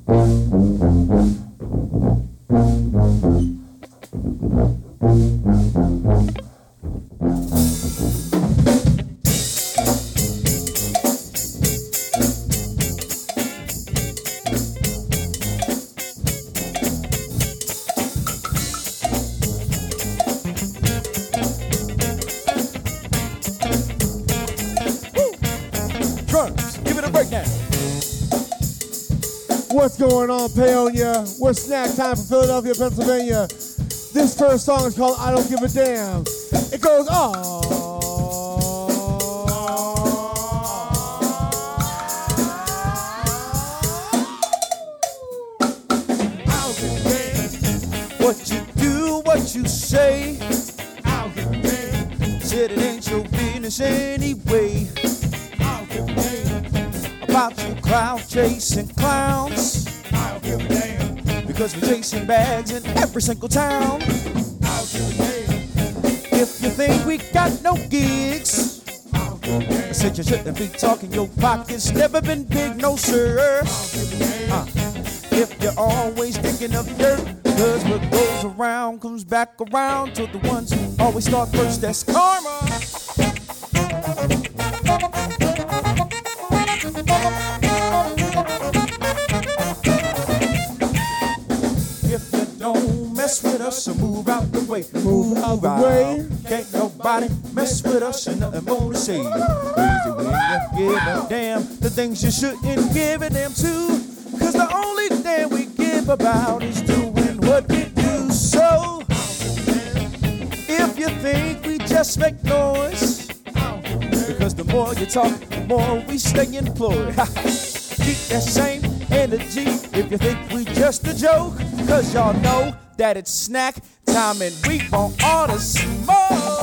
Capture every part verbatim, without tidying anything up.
What's going on, Paonia? We're snack time from Philadelphia, Pennsylvania. This first song is called I Don't Give a Damn. It goes, oh. I don't give a damn what you do, what you say. I don't give a damn. Said it ain't your business anyway. I don't give a damn about you cloud chasing clowns. I don't give a damn because we're chasing bags in every single town. I don't give a damn if you think we got no gigs. I don't give a damn. I said you shouldn't be talking your pockets never been big, no sir. I don't give a damn uh, if you're always thinking of dirt, cause what goes around comes back around to the ones who always start first. That's karma. If you don't mess with us, so move out the way. Move out the way. Can't nobody mess with us and nothing more to say. Crazy when you give a damn the things you shouldn't give a damn to. Cause the only thing we give about is doing what we do. So if you think we just make noise, because the more you talk, the more we stay employed. Keep that same energy if you think we just a joke. Cause y'all know that it's snack time and we want all the smoke.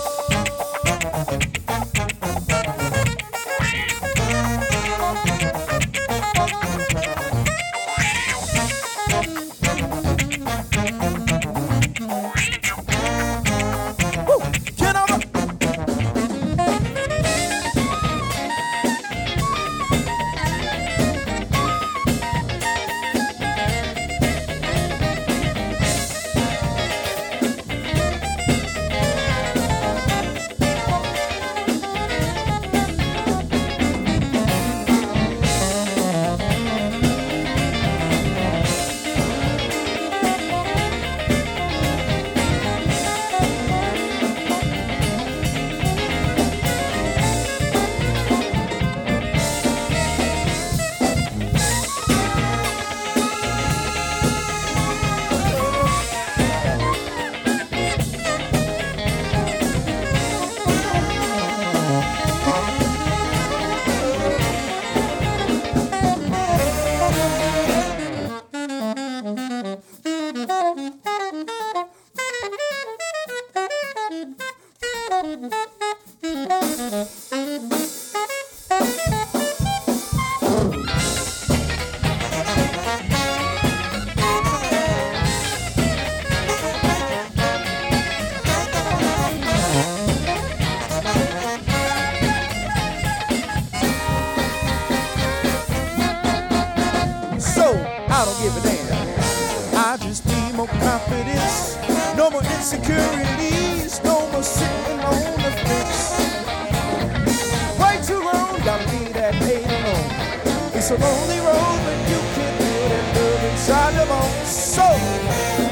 I don't give a damn. I just need more confidence. No more insecurities. No more sitting on the fence. Way too long, gotta leave that hate alone. It's a lonely road, but you can feel that love inside your bones. So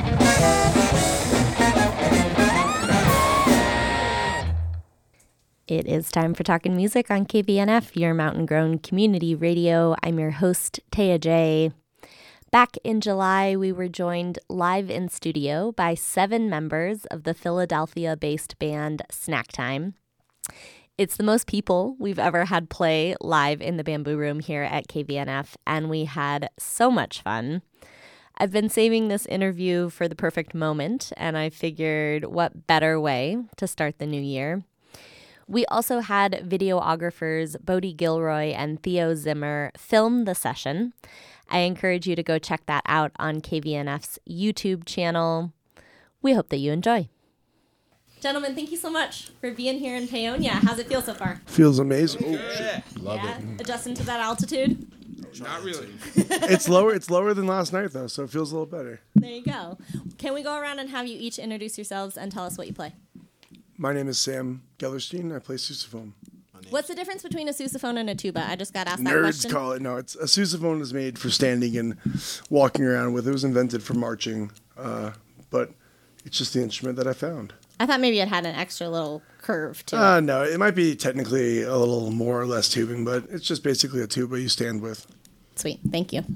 it is time for Talkin' Music on K V N F, your mountain-grown community radio. I'm your host, Taya J. Back in July, we were joined live in studio by seven members of the Philadelphia-based band Snack Time. It's the most people we've ever had play live in the Bamboo Room here at K V N F, and we had so much fun. I've been saving this interview for the perfect moment, and I figured what better way to start the new year. We also had videographers Bodie Gilroy and Theo Zimmer film the session. I encourage you to go check that out on K V N F's YouTube channel. We hope that you enjoy. Gentlemen, thank you so much for being here in Paonia. How's it feel so far? Feels amazing. Oh, yeah. shit. Love yeah? it. Adjusting to that altitude? Not really. It's lower. It's lower than last night though, so it feels a little better. There you go. Can we go around and have you each introduce yourselves and tell us what you play? My name is Sam Gellerstein. I play sousaphone. What's the difference between a sousaphone and a tuba? I just got asked that Nerds question. call it. No, it's a sousaphone is made for standing and walking around with. It was invented for marching, uh, but it's just the instrument that I found. I thought maybe it had an extra little curve to Uh, it. no, it might be technically a little more or less tubing, but it's just basically a tuba you stand with. Sweet. Thank you.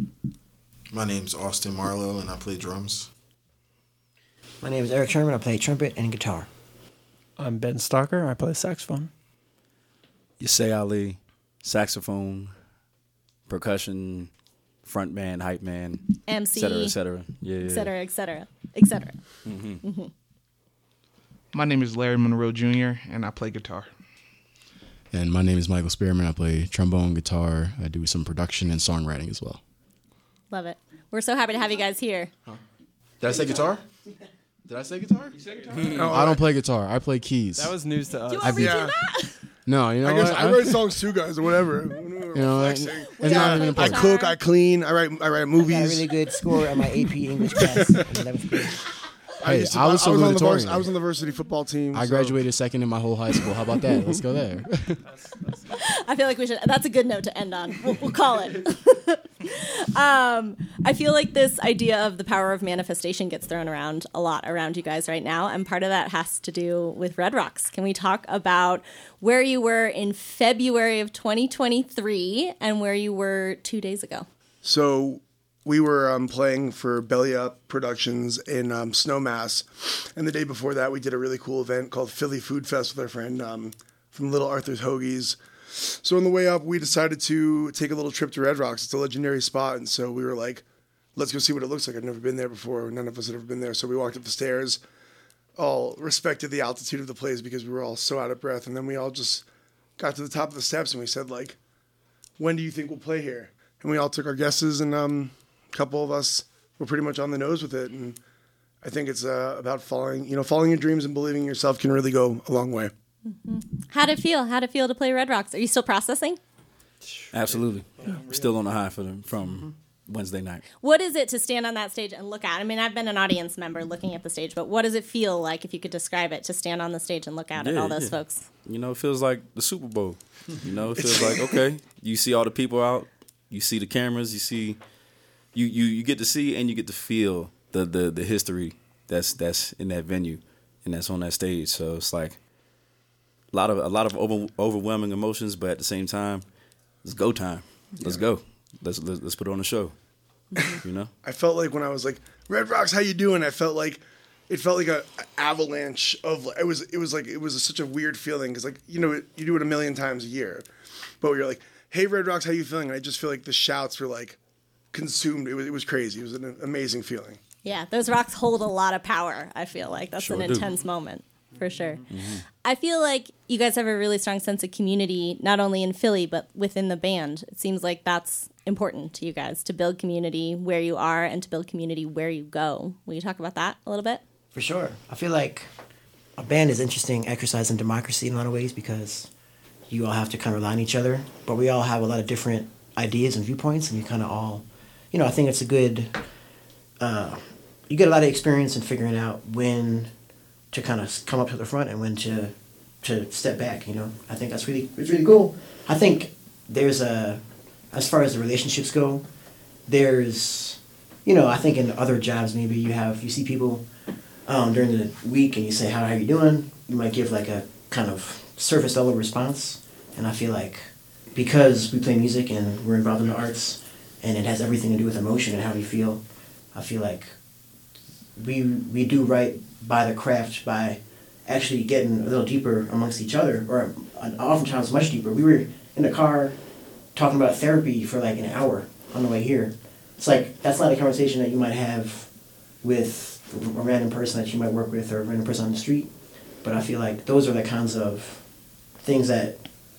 My name's Austin Marlowe, and I play drums. My name is Eric Sherman. I play trumpet and guitar. I'm Ben Stalker. I play saxophone. Yasay Ali, saxophone, percussion, front man, hype man, M C, et cetera, et cetera. Yeah, yeah. et cetera, et cetera, et cetera. Mm-hmm. Mm-hmm. My name is Larry Monroe Junior, and I play guitar. And my name is Michael Spearman. I play trombone, guitar. I do some production and songwriting as well. Love it. We're so happy to have you guys here. Huh? Did I say guitar? Did I say guitar? You say guitar? No, I don't play guitar. I play keys. That was news to us. Do you want me to Yeah. do that? No, you know I guess what? I write songs too, guys, or whatever. You know, it- Flexing. it's not even I important. cook, I clean, I write, I write I got a movies. really good score on my A P English class. And that was good. Hey, used to- I was I was on the vars- salutatorian. I was on the varsity football team. I so- graduated second in my whole high school. How about that? Let's go there. I feel like we should. That's a good note to end on. We'll, we'll call it. um, I feel like this idea of the power of manifestation gets thrown around a lot around you guys right now, and part of that has to do with Red Rocks. Can we talk about where you were in February of twenty twenty-three and where you were two days ago? So we were um, playing for Belly Up Productions in um, Snowmass, and the day before that, we did a really cool event called Philly Food Fest with our friend um, from Little Arthur's Hoagies. So on the way up, we decided to take a little trip to Red Rocks. It's a legendary spot, and so we were like, let's go see what it looks like. I've never been there before. None of us had ever been there. So we walked up the stairs, all respected the altitude of the place because we were all so out of breath, and then we all just got to the top of the steps, and we said, like, when do you think we'll play here? And we all took our guesses, and um, a couple of us were pretty much on the nose with it. And I think it's uh, about following, you know, following your dreams and believing in yourself can really go a long way. Mm-hmm. How'd it feel? How'd it feel to play Red Rocks? Are you still processing? Absolutely. Yeah. Still on the high for them from Wednesday night. What is it to stand on that stage and look at? I mean, I've been an audience member looking at the stage, but what does it feel like, if you could describe it, to stand on the stage and look out at Yeah, all those yeah. folks? You know, it feels like the Super Bowl. You know, it feels like, okay, you see all the people out, you see the cameras, you see, you you, you get to see and you get to feel the, the, the history that's that's in that venue and that's on that stage. So it's like a lot of a lot of over, overwhelming emotions, but at the same time, it's go time. Let's go. Let's, let's let's put on a show. You know, I felt like when I was like, Red Rocks, how you doing? I felt like it felt like a a avalanche of it was it was like it was such a weird feeling because, like, you know, it, you do it a million times a year, but you're like, hey, Red Rocks, how you feeling? And I just feel like the shouts were like consumed. It was it was crazy. It was an amazing feeling. Yeah, those rocks hold a lot of power, I feel like. That's Sure an do. intense moment, for sure. Mm-hmm. I feel like you guys have a really strong sense of community, not only in Philly, but within the band. It seems like that's important to you guys, to build community where you are and to build community where you go. Will you talk about that a little bit? For sure. I feel like a band is interesting exercise in democracy in a lot of ways because you all have to kind of rely on each other, but we all have a lot of different ideas and viewpoints, and you kind of all, you know, I think it's a good, uh, you get a lot of experience in figuring out when to kind of come up to the front and when to to step back, you know. I think that's really, it's really cool. I think there's a, as far as the relationships go, there's, you know, I think in other jobs maybe you have, you see people um, during the week and you say, how are you doing? You might give like a kind of surface level response. And I feel like because we play music and we're involved in the arts and it has everything to do with emotion and how we feel, I feel like we we do right by the craft by actually getting a little deeper amongst each other, or oftentimes much deeper. We were in the car talking about therapy for like an hour on the way here. It's like, that's not a conversation that you might have with a random person that you might work with or a random person on the street. But I feel like those are the kinds of things that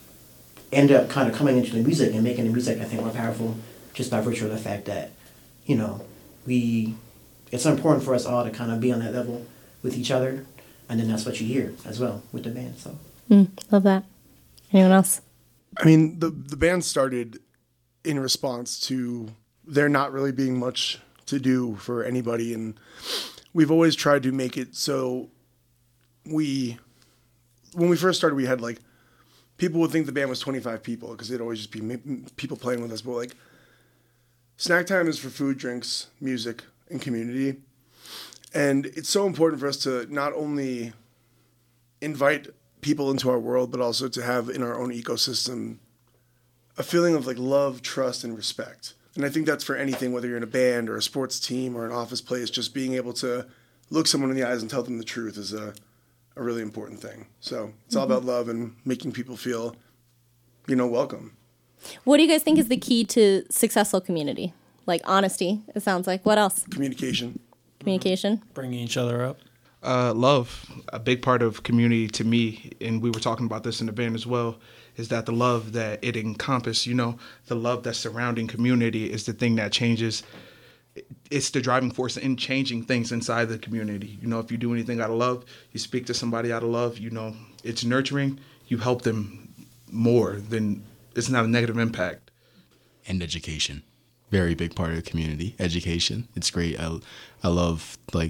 end up kind of coming into the music and making the music, I think, more powerful just by virtue of the fact that, you know, we, it's important for us all to kind of be on that level with each other. And then that's what you hear as well with the band. So, Mm, love that. Anyone else? I mean, the the band started in response to there not really being much to do for anybody. And we've always tried to make it so we, when we first started, we had like, people would think the band was twenty-five people because it'd always just be people playing with us. But like, Snack Time is for food, drinks, music, and community. And it's so important for us to not only invite people into our world, but also to have in our own ecosystem a feeling of like love, trust, and respect. And I think that's for anything, whether you're in a band or a sports team or an office place, just being able to look someone in the eyes and tell them the truth is a, a really important thing. So it's all Mm-hmm. about love and making people feel, you know, welcome. What do you guys think is the key to successful community? Like honesty, it sounds like. What else? Communication. Communication. Bringing each other up. Uh, love, a big part of community to me, and we were talking about this in the band as well, is that the love that it encompasses, you know, the love that's surrounding community is the thing that changes. It's the driving force in changing things inside the community. You know, if you do anything out of love, you speak to somebody out of love, you know, it's nurturing, you help them more than, it's not a negative impact. And education. Very big part of the community. Education. It's great. I, I love, like,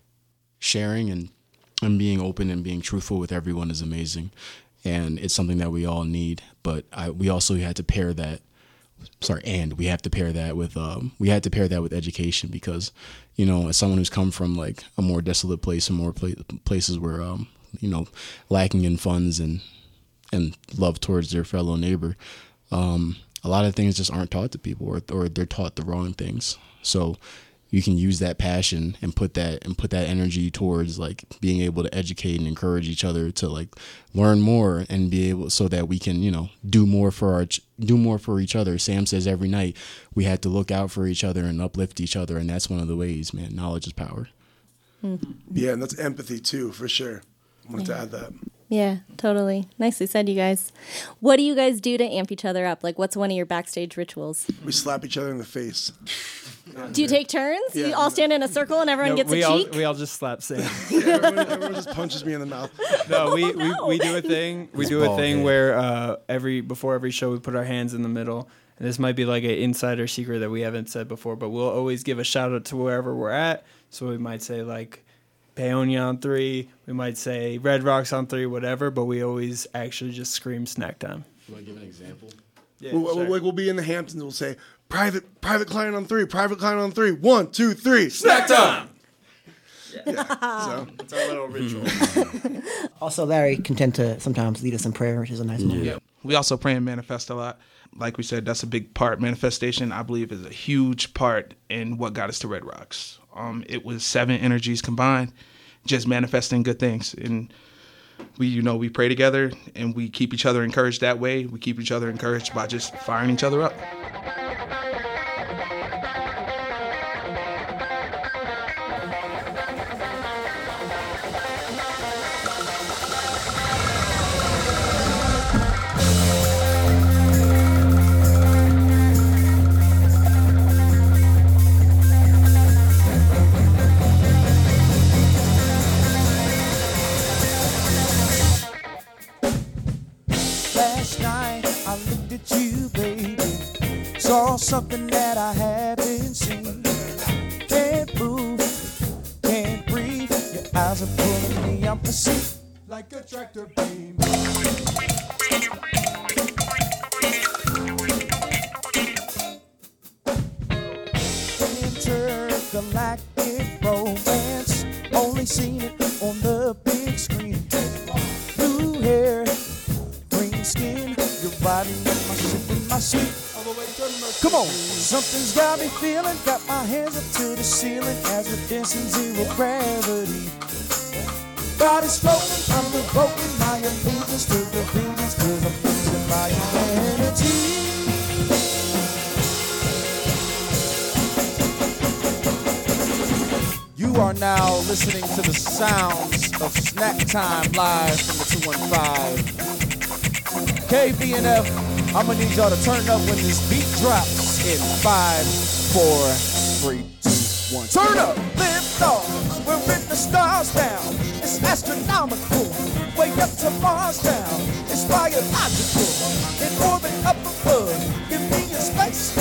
sharing and, and being open and being truthful with everyone is amazing. And it's something that we all need. But I, we also had to pair that, sorry, and we have to pair that with, um, we had to pair that with education because, you know, as someone who's come from, like, a more desolate place and more pla- places where, um, you know, lacking in funds and, and love towards their fellow neighbor, um, a lot of things just aren't taught to people, or or they're taught the wrong things. So you can use that passion and put that and put that energy towards like being able to educate and encourage each other to like learn more and be able so that we can, you know, do more for our do more for each other. Sam says every night we had to look out for each other and uplift each other, and that's one of the ways, man. Knowledge is power. Mm-hmm. Yeah, and that's empathy too, for sure. I wanted Yeah. to add that. Yeah, totally. Nicely said, you guys. What do you guys do to amp each other up? Like, what's one of your backstage rituals? We slap each other in the face. Do you take turns? Yeah. You all stand in a circle and everyone No, gets we a all cheek? we all just slap Sam. Yeah, everyone, everyone just punches me in the mouth. No, we, we, we do a thing. We It's do a bald thing head. where uh, every before every show we put our hands in the middle. And this might be like an insider secret that we haven't said before, but we'll always give a shout out to wherever we're at. So we might say like Paonia on three, we might say Red Rocks on three, whatever. But we always actually just scream Snack Time. You want to give an example? Yeah, We'll, sure. like we'll be in the Hamptons. We'll say private private client on three, private client on three. One, two, three. Snack time. So It's our little ritual. Also, Larry can tend to sometimes lead us in prayer, which is a nice one. Yeah. We also pray and manifest a lot. Like we said, that's a big part. Manifestation, I believe, is a huge part in what got us to Red Rocks. Um, it was seven energies combined, just manifesting good things. And we, you know, we pray together and we keep each other encouraged that way. We keep each other encouraged by just firing each other up. Last night I looked at you, baby. Saw something that I haven't seen. Can't move, can't breathe. Your eyes are pulling me up the seat like a tractor beam. Intergalactic romance. Only seen it on the big screen. Blue hair, green skin, your body in my sip in my sleep. Come on, something's got me feeling, got my hands up to the ceiling as we're dancing zero gravity. Body's floating, I'm revoking my allegiance to the vengeance, cause I'm losing my humanity. You are now listening to the sounds of Snack Time live from the two one five. K V N F, I'm gonna need y'all to turn up when this beat drops in five, four, three, two, one. Turn up, lift off, we're in the stars now. It's astronomical, way up to Mars now. It's biological, in orbit up above. Give me a space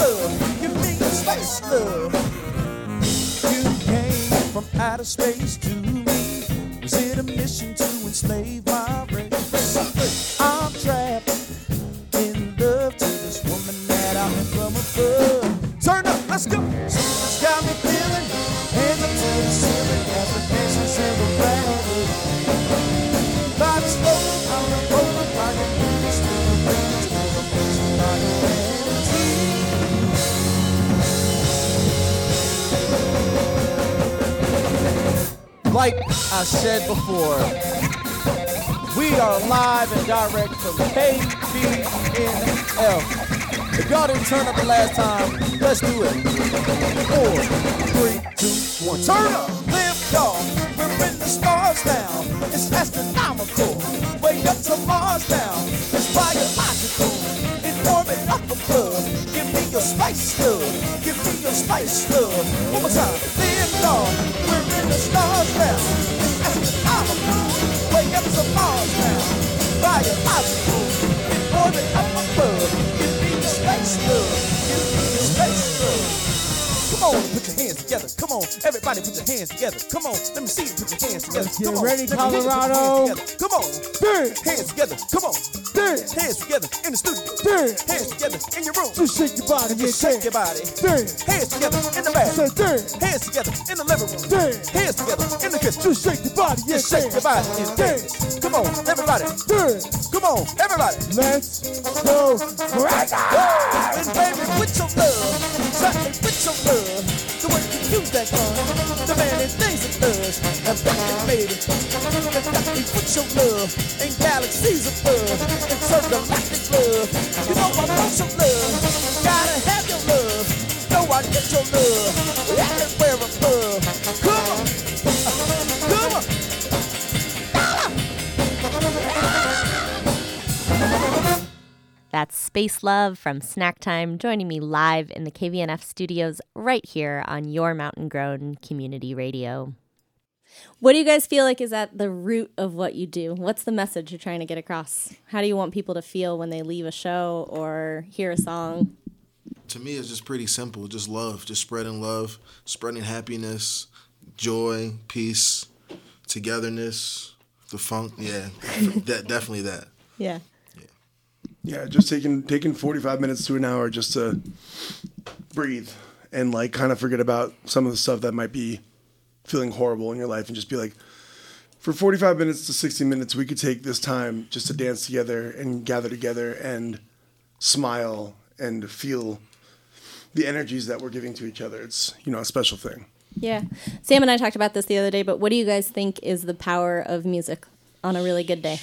space love. You came from outer space to me. Was it a mission to enslave my race? I'm trapped in love to this woman that I met from above. Turn up, let's go. She's got me feeling, hands up to the ceiling as the dances in the rabbit. Body's floating, I'm rolling like a movie, still the rain, still the motion like a vanity. Like I said before, we are live and direct from K B N F. If y'all didn't turn up the last time, let's do it. Four, three, two, one. Turn up, lift off. We're in the stars now. It's astronomical. Way up to Mars now. It's biological. In orbit up above. Give me your spice love. Give me your spice love. One more time. Lift off. We're in the stars now. It's astronomical. Way up to Mars now. Biological. In orbit up above. Space love, give me your space love. Come on, put your hands together. Come on, everybody put your hands together. Come on, let me see you put your hands together. Let's get Come on, ready, let me hear you put your Colorado. hands together. Come on, Dance. hands together. Come on, Dance. hands together in the studio. Dance. Hands together in your room. Just shake your body, Just yeah, shake your body. Dance. Hands together in the bathroom. Say dance. Hands together in the living room. Dance. Hands together in the kitchen. Just shake your body, yeah, Just shake your body and dance. Come on, everybody. Dance. Come on, everybody. Let's go right now. And baby, with your love, try me with your love. The way you use that gun, the man and things it does. And baby, baby, and got me with your love. And galaxies of love, and intergalactic love. You know I want your love, gotta have your love. Know I get your love, everywhere above. Come on, come on. That's Space Love from Snack Time, joining me live in the K V N F studios right here on your Mountain Grown Community Radio. What do you guys feel like is at the root of what you do? What's the message you're trying to get across? How do you want people to feel when they leave a show or hear a song? To me, it's just pretty simple. Just love, just spreading love, spreading happiness, joy, peace, togetherness, the funk. Yeah, that definitely that. Yeah. Yeah, just taking taking forty-five minutes to an hour just to breathe and like kind of forget about some of the stuff that might be feeling horrible in your life and just be like, for forty-five minutes to sixty minutes, we could take this time just to dance together and gather together and smile and feel the energies that we're giving to each other. It's, you know, a special thing. Yeah. Sam and I talked about this the other day, but what do you guys think is the power of music on a really good day?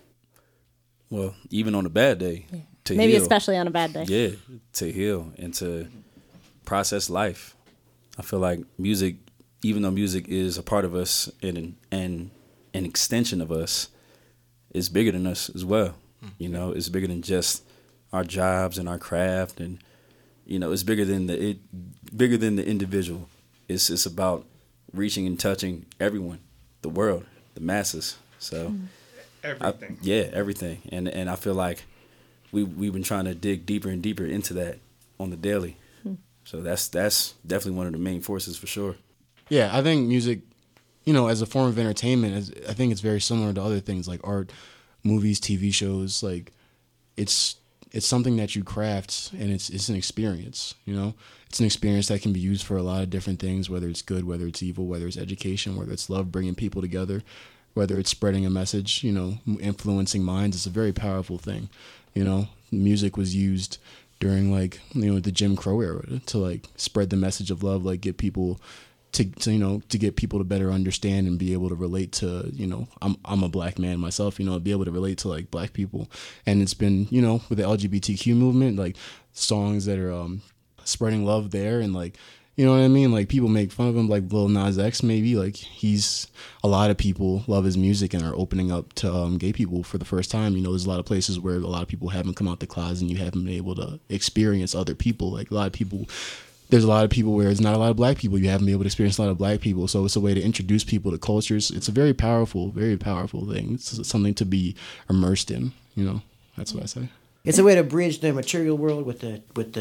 Well, even on a bad day, yeah. to Maybe heal. especially on a bad day. Yeah, to heal and to process life. I feel like music, even though music is a part of us and and an extension of us, is bigger than us as well. Mm. You know, it's bigger than just our jobs and our craft, and you know, it's bigger than the it bigger than the individual. It's it's about reaching and touching everyone, the world, the masses. So. Mm. Everything. I, yeah, everything. And and I feel like we we've been trying to dig deeper and deeper into that on the daily. Hmm. So that's that's definitely one of the main forces for sure. Yeah, I think music, you know, as a form of entertainment, is, I think it's very similar to other things like art, movies, T V shows. Like, it's it's something that you craft, and it's it's an experience. You know, it's an experience that can be used for a lot of different things, whether it's good, whether it's evil, whether it's education, whether it's love, bringing people together. Whether it's spreading a message, you know, influencing minds, it's a very powerful thing. You know, music was used during like, you know, the Jim Crow era to like spread the message of love, like get people to, to, you know, to get people to better understand and be able to relate to, you know, I'm I'm a black man myself, you know, be able to relate to like black people. And it's been, you know, with the L G B T Q movement, like songs that are um, spreading love there and like, you know what I mean? Like, people make fun of him, like Lil Nas X, maybe. Like, he's, a lot of people love his music and are opening up to um, gay people for the first time. You know, there's a lot of places where a lot of people haven't come out the closet and you haven't been able to experience other people. Like, a lot of people, there's a lot of people where there's not a lot of black people. You haven't been able to experience a lot of black people. So it's a way to introduce people to cultures. It's a very powerful, very powerful thing. It's something to be immersed in, you know? That's what I say. It's a way to bridge the material world with the with the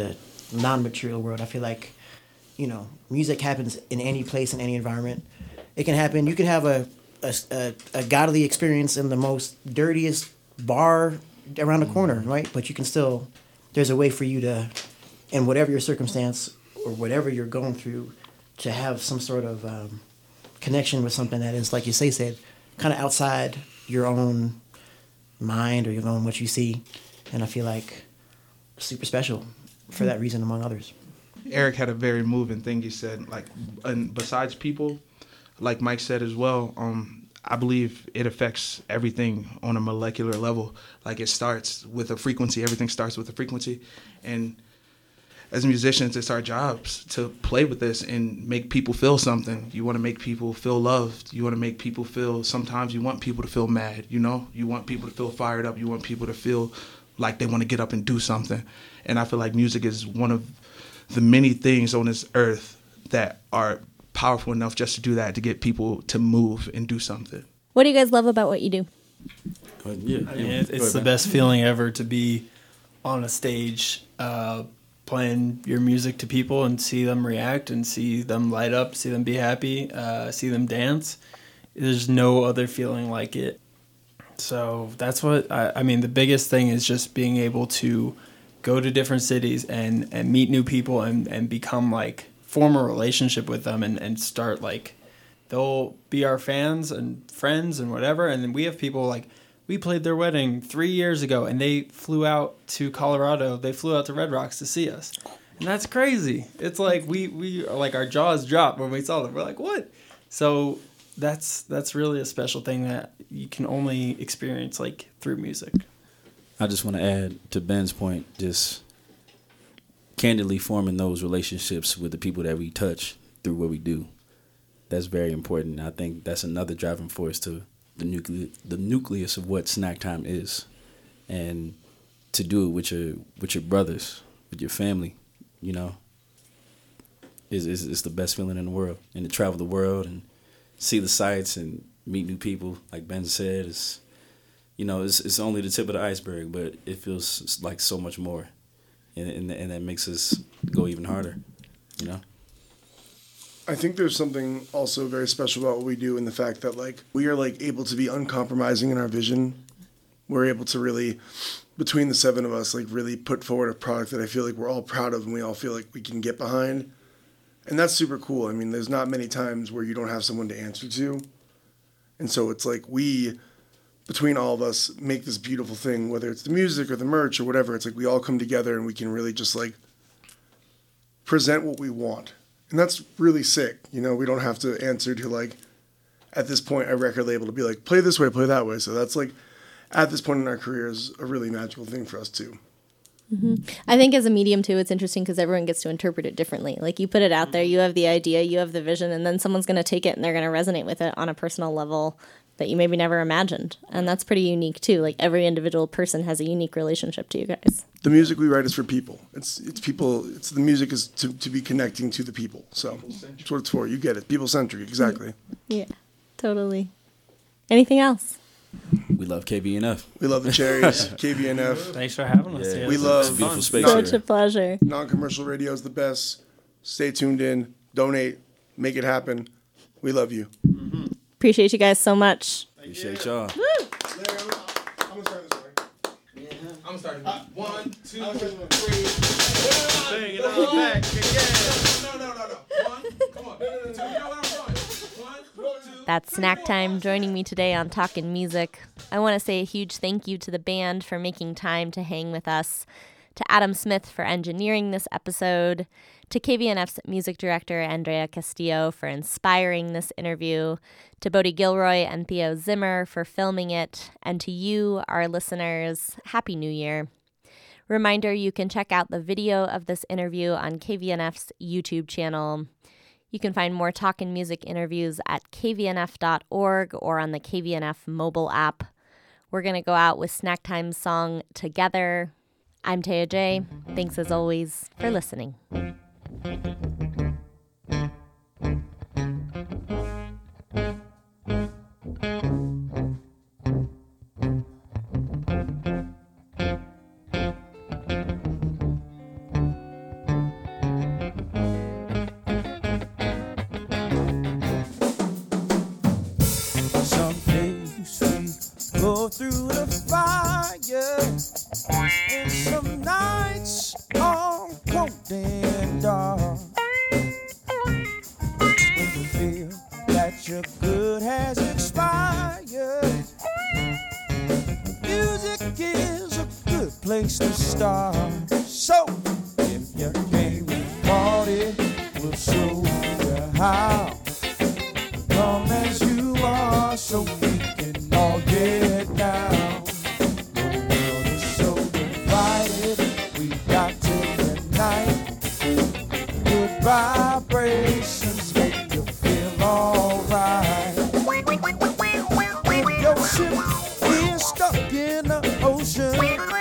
non-material world. I feel like, you know, music happens in any place, in any environment. It can happen. You can have a a, a, a godly experience in the most dirtiest bar around the corner, right? But you can still, there's a way for you to, in whatever your circumstance or whatever you're going through, to have some sort of um, connection with something that is, like you say, said, kind of outside your own mind or your own what you see. And I feel like super special for that reason, among others. Eric had a very moving thing he said, like, and besides people, like Mike said as well, um, I believe it affects everything on a molecular level. Like, it starts with a frequency. Everything starts with a frequency. And as musicians, it's our jobs to play with this and make people feel something. You want to make people feel loved. You want to make people feel, sometimes you want people to feel mad, you know? You want people to feel fired up. You want people to feel like they want to get up and do something. And I feel like music is one of the many things on this earth that are powerful enough just to do that, to get people to move and do something. What do you guys love about what you do? Uh, yeah, I mean, it, it's the best feeling ever to be on a stage uh, playing your music to people and see them react and see them light up, see them be happy, uh, see them dance. There's no other feeling like it. So that's what, I, I mean, the biggest thing is just being able to go to different cities and, and meet new people and, and become like, form a relationship with them and, and start like, they'll be our fans and friends and whatever. And then we have people like, we played their wedding three years ago and they flew out to Colorado. They flew out to Red Rocks to see us. And that's crazy. It's like we, we are like, our jaws dropped when we saw them. We're like, what? So that's, that's really a special thing that you can only experience like through music. I just want to add to Ben's point, just candidly forming those relationships with the people that we touch through what we do. That's very important. I think that's another driving force to the nucle- the nucleus of what Snack Time is. And to do it with your with your brothers, with your family, you know, is is, is the best feeling in the world. And to travel the world and see the sights and meet new people, like Ben said, is, you know, it's it's only the tip of the iceberg, but it feels like so much more. And, and and that makes us go even harder, you know? I think there's something also very special about what we do in the fact that, like, we are, like, able to be uncompromising in our vision. We're able to really, between the seven of us, like, really put forward a product that I feel like we're all proud of and we all feel like we can get behind. And that's super cool. I mean, there's not many times where you don't have someone to answer to. And so it's like we, between all of us, make this beautiful thing, whether it's the music or the merch or whatever. It's like we all come together and we can really just, like, present what we want. And that's really sick. You know, we don't have to answer to, like, at this point, a record label to be like, play this way, play that way. So that's, like, at this point in our career is a really magical thing for us, too. Mm-hmm. I think as a medium, too, it's interesting because everyone gets to interpret it differently. Like, you put it out there, you have the idea, you have the vision, and then someone's going to take it and they're going to resonate with it on a personal level that you maybe never imagined. And that's pretty unique, too. Like, every individual person has a unique relationship to you guys. The music we write is for people. It's it's people. It's the music is to, to be connecting to the people. So that's what it's for. You get it. People centric. Exactly. Yeah, totally. Anything else? We love K V N F. We love the Cherries. K V N F. Thanks for having us. Yeah, Yeah, we it's love fun. beautiful space. Such here. a pleasure. Non-commercial radio is the best. Stay tuned in. Donate. Make it happen. We love you. Appreciate you gues so much. Appreciate y'all. Woo! I'm gonna start this way. I'm starting. One, two, three. Bang it on back again. No, no, no, no. One, come on. Two, you know what I'm doing. One, two. That's Snack Time joining me today on Talkin' Music. I want to say a huge thank you to the band for making time to hang with us, to Adam Smith for engineering this episode, to K V N F's music director Andrea Castillo for inspiring this interview, to Bodie Gilroy and Theo Zimmer for filming it, and to you, our listeners, Happy New Year. Reminder, you can check out the video of this interview on K V N F's YouTube channel. You can find more Talkin' Music interviews at k v n f dot org or on the K V N F mobile app. We're going to go out with Snack Time's song Together. I'm Taya J. Thanks as always for listening. place to start. So, if you came to party, we'll show you how. Come as you are, so we can all get down. The world is so divided, we got to unite. Good vibrations make you feel alright. If your ship is stuck in the ocean,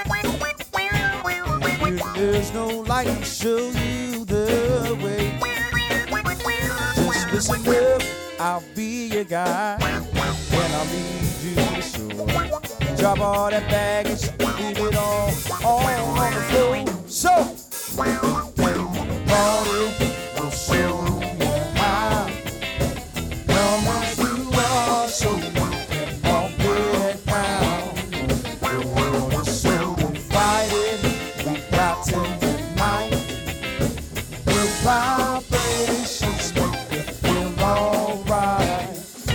if there's no light to show you the way, just listen up, I'll be your guide, and I'll lead you to shore. Drop all that baggage, leave it all, all on the floor. So, party, we'll show you how. Come as you are, so you can all get down. The world is so divided, we got to unite. Good vibrations make you feel alright.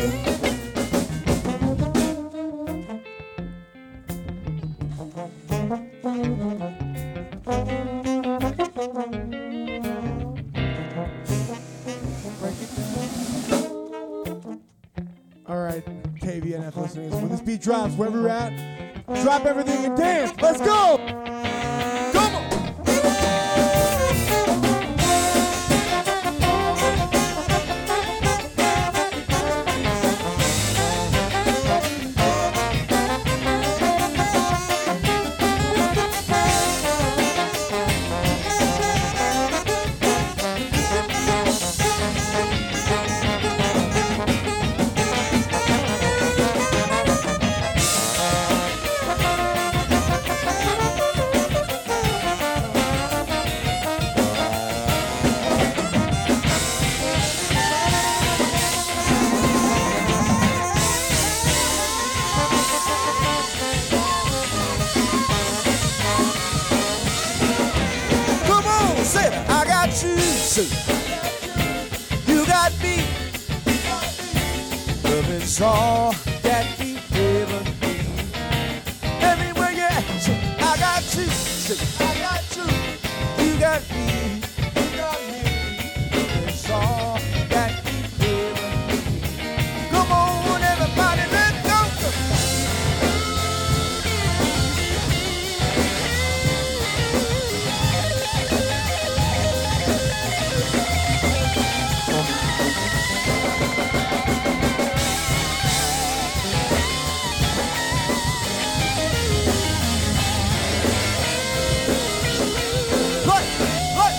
All right, K V N F listeners, when this beat drops, wherever you're at, drop everything and dance. Let's go! Come on! Come on, say it. I got you. Say it. You got me. Love is all that we ever need. Everywhere you're at, say, I got you. Say, I got you. You got me. You got me. Love is all that we ever need. Come on, everybody, let's go. Right, right.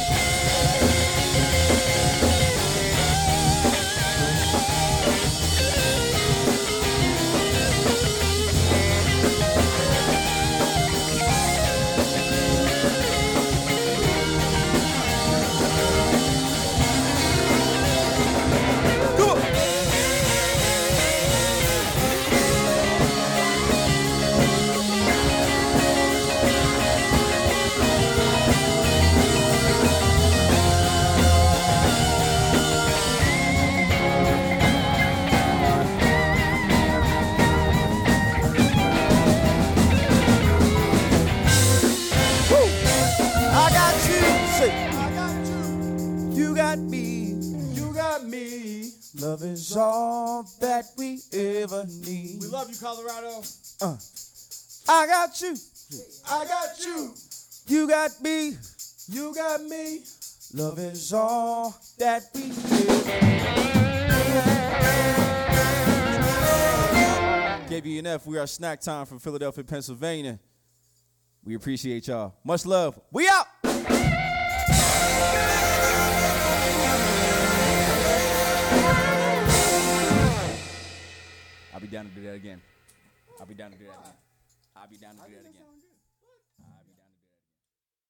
Come on. Woo. I got you. Say, I got you. You got me. You got me. Love is all that we ever need. We love you, Colorado. Uh. I got you. I got you. You got me. You got me. Love is all that we K V N F, we are Snack Time from Philadelphia, Pennsylvania. We appreciate y'all. Much love. We out. I'll be down to do that again. I'll be down to do that again. I'll be down to do that again.